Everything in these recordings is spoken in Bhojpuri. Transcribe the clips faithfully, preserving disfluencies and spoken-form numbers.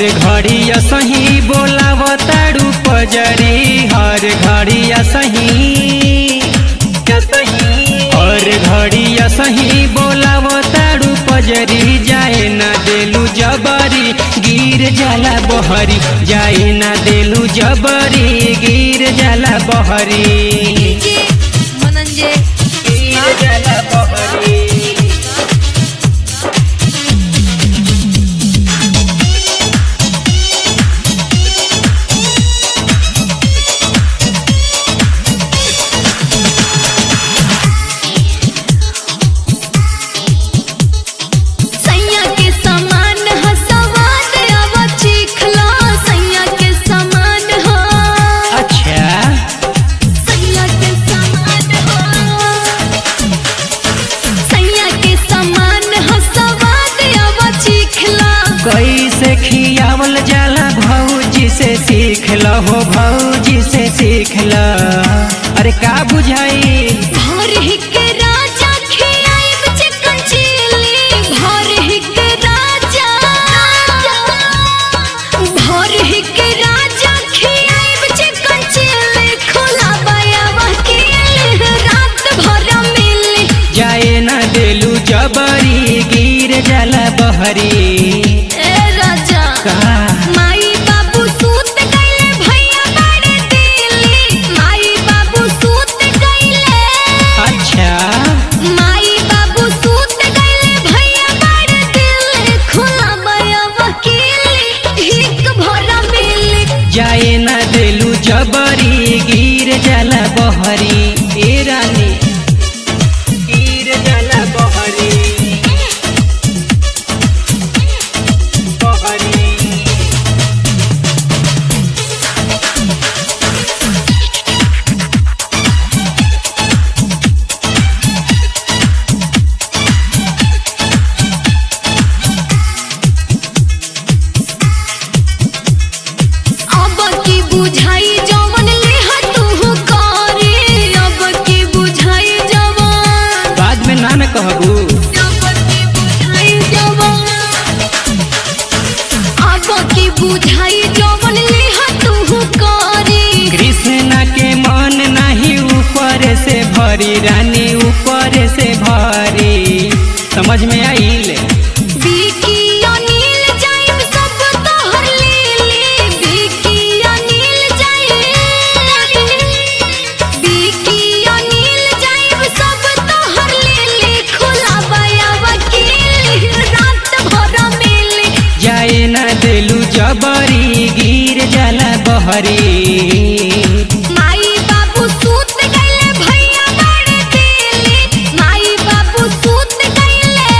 घड़ी असही बोलावताड़ू पजरी हर घड़ी असही हर घड़ी असही बोलावताड़ू पजरी जाए ना देलू जबरी गिर जाला बहरी जाए ना देलू जबरी गिर जाला बहरी गिर जाला बहरी। कैसे खियावल जाला भौजी से सीख लो हो भौजी से सीख लो। अरे का बुझाई भर हिक राजा खियाइब चिकन चिली भर हिक राजा भर हिक राजा खियाइब चिकन चिली खोला बायावा के रात भर मिली जाए ना देलू जबरी गिर जाला बहरी। माई बाबू सूत गईले भैया बड़े दिल्ली माई बाबू सूत गईले अच्छा माई बाबू सूत गईले भैया बड़े दिल्ली खुला बया वकीली हिक भरा मिली जाए ना देलू जबरी गिर जाला बहरी। ए रानी गिर जाला बहरी बुझाई जवन लेहा तू करे अब की बुझाई जवन बाद में ना न कहबू अब की बुझाई जवन अब की बुझाई जवन लेहा तू करे कृष्णा के मन नहीं ऊपर से भरी रानी ऊपर से भरी समझ में आइल जबरी गिर जाला बहरी। माई बाबू सूत गईले भैया बड़े दिल्ली माई बाबू सूत गईले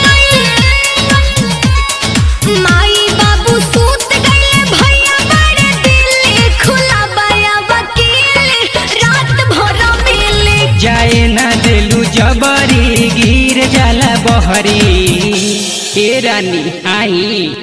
माई बाबू सूत गईले भैया बड़े दिल्ली खुला बया वकीली रात भर मिली जाए ना देलू जबरी गिर जाला बहरी। ए रानी आई